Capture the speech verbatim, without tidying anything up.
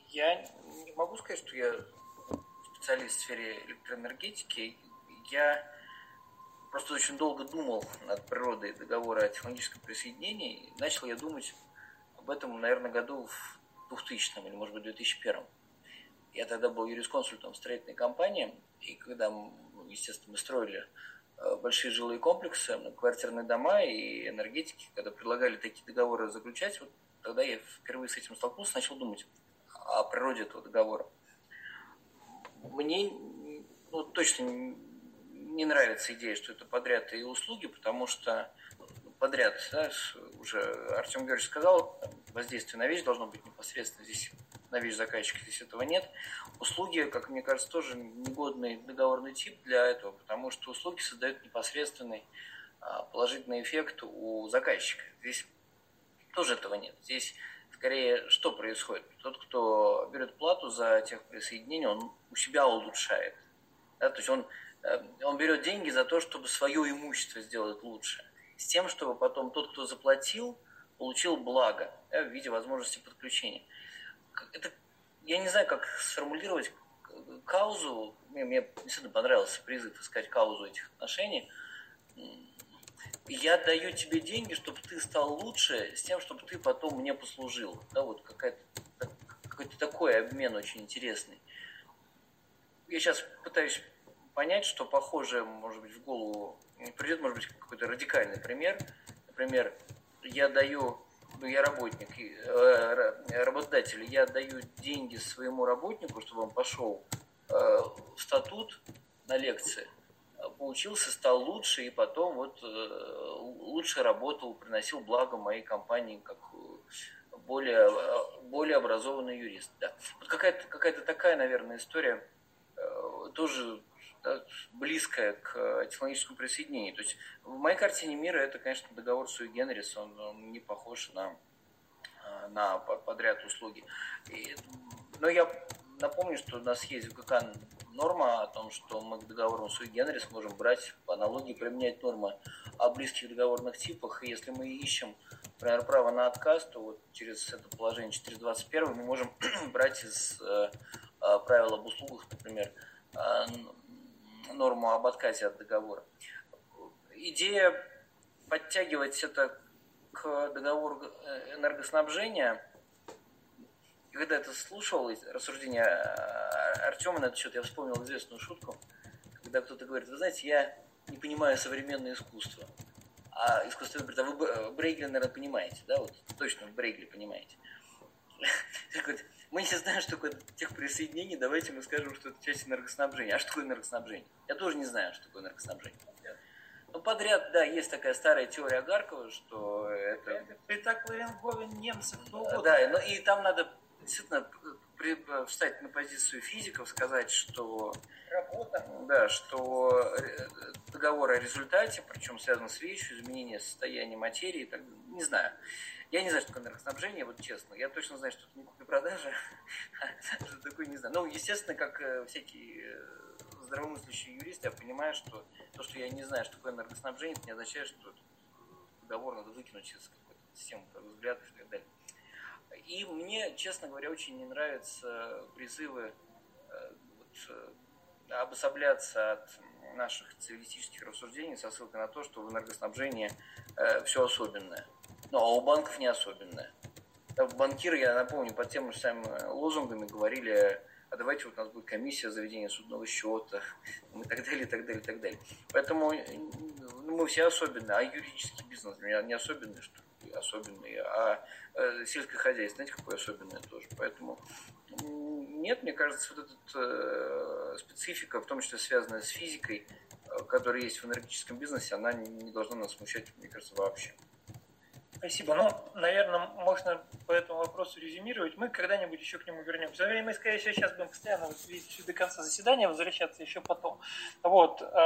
Я не могу сказать, что я специалист в сфере электроэнергетики. Я просто очень долго думал над природой договора о технологическом присоединении. Начал я думать об этом, наверное, году в двухтысячном или, может быть, в две тысячи первом. Я тогда был юрисконсультом в строительной компании, и когда, естественно, мы строили большие жилые комплексы, квартирные дома и энергетики, когда предлагали такие договоры заключать, вот тогда я впервые с этим столкнулся, начал думать о природе этого договора. Мне ну, точно не нравится идея, что это подряд и услуги, потому что подряд, да, уже Артем Георгиевич сказал, воздействие на вещь должно быть непосредственно, здесь на вещь заказчика, здесь этого нет. Услуги, как мне кажется, тоже негодный договорный тип для этого, потому что услуги создают непосредственный положительный эффект у заказчика. Здесь тоже этого нет. Здесь скорее что происходит? Тот, кто берет плату за техприсоединение, он у себя улучшает. Да? То есть он, он берет деньги за то, чтобы свое имущество сделать лучше. С тем, чтобы потом тот, кто заплатил, получил благо, да, в виде возможности подключения. Это, я не знаю, как сформулировать каузу. Мне, мне действительно понравился призыв искать каузу этих отношений. Я даю тебе деньги, чтобы ты стал лучше, с тем, чтобы ты потом мне послужил. Да, вот какая-то, какой-то такой обмен очень интересный. Я сейчас пытаюсь понять, что похоже, может быть, в голову придет, может быть, какой-то радикальный пример. Например, я даю, ну, я работник, работодатель, я даю деньги своему работнику, чтобы он пошел в статут на лекции, поучился, стал лучше, и потом вот лучше работал, приносил благо моей компании, как более, более образованный юрист. Да. Вот какая-то, какая-то такая, наверное, история тоже, да, близкая к технологическому присоединению. То есть в моей картине мира это, конечно, договор sui generis, он, он не похож на, на подряд услуги. И, но я напомню, что у нас есть в ГК норма о том, что мы к договору sui generis можем брать по аналогии, применять нормы о близких договорных типах. И если мы ищем, например, право на отказ, то вот через это положение четыреста двадцать один мы можем брать из э, правил об услугах, например, э, норму об отказе от договора. Идея подтягивать это к договору энергоснабжения, и когда это слушал, рассуждения Артема на этот счет, я вспомнил известную шутку, когда кто-то говорит: вы знаете, я не понимаю современное искусство. А искусство говорит: а вы Брейгеля, наверное, понимаете, да? Вот точно Брейгеля понимаете. Мы не знаем, что такое техприсоединение, давайте мы скажем, что это часть энергоснабжения. А что такое энергоснабжение? Я тоже не знаю, что такое энергоснабжение. Ну, подряд, да, есть такая старая теория Агаркова, что это... Это Петакларенговен немцев, ну вот. Да, но и там надо действительно встать на позицию физиков, сказать, что... Работа. Да, что договор о результате, причем связан с вещью, изменение состояния материи, так, не знаю. Я не знаю, что такое энергоснабжение, вот честно. Я точно знаю, что это не купли-продажа. Что такое, не знаю. Ну, естественно, как всякие здравомыслящие юристы, я понимаю, что то, что я не знаю, что такое энергоснабжение, это не означает, что договор надо выкинуть из какой-то системы взглядов и так далее. И мне, честно говоря, очень не нравятся призывы вот, обособляться от наших цивилистических рассуждений со ссылкой на то, что в энергоснабжении э, все особенное. Ну, а у банков не особенное. Банкиры, я напомню, под теми же самыми лозунгами говорили: а давайте вот у нас будет комиссия за ведение судного счета, и так далее, и так далее, и так далее. Поэтому ну, мы все особенные, а юридический бизнес не особенный, что ли, особенный, а э, сельское хозяйство, знаете, какое особенное тоже. Поэтому нет, мне кажется, вот эта э, специфика, в том числе связанная с физикой, э, которая есть в энергетическом бизнесе, она не должна нас смущать, мне кажется, вообще. Спасибо. Ну, наверное, можно по этому вопросу резюмировать. Мы когда-нибудь еще к нему вернемся. Мы, скорее всего, сейчас будем постоянно вот, видите, до конца заседания возвращаться еще потом. Вот.